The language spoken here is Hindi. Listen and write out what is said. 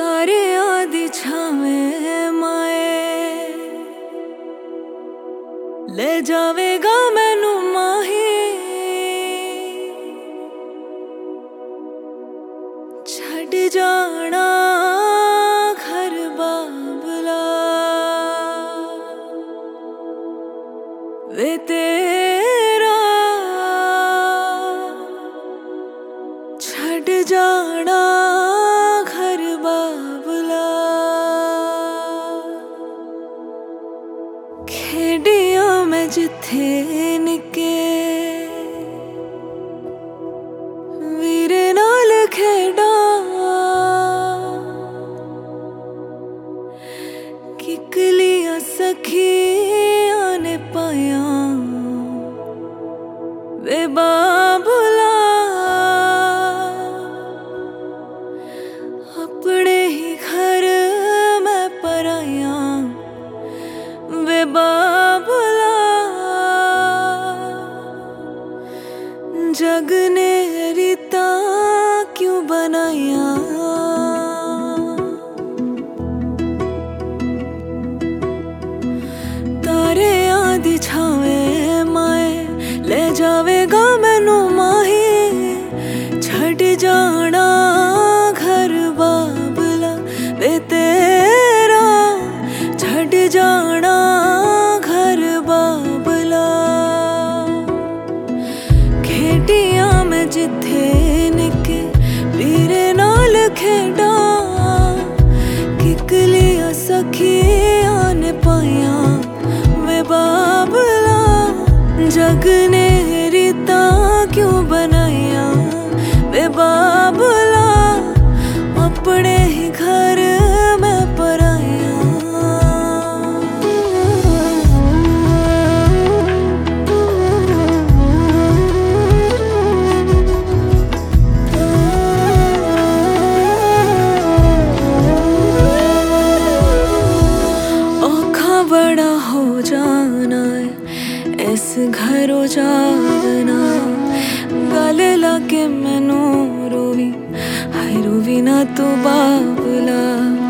तारे आदि छावे माए ले जावेगा मैनू माही छड़ जाना घर बाबला वे तेरा छड़ जाना घर बाबला खेडिया मैं जिथे निके वीरे नाल खेडा किकलियां सखियां ने पाया वे बाबला अपने ही घर मैं पराया वे बाबला जग ने रीता क्यों बनाया तारे आदि छावे माए ले जावेगा मैनू माही छड़ जाना घर बाबला वे तेरा छड़ जाना घर बाबला खेडिया मैं जिथे निके वीरे नाल खेडा किकलियां सखियां ने पाया वे बाबला जग ने रीता क्यों बनाया वे बाबला अपने ही घर में पराया औखा बड़ा हो जाना इस घरों जाना गले लाके मैनू रोवी हाय रोवी ना तू बाबला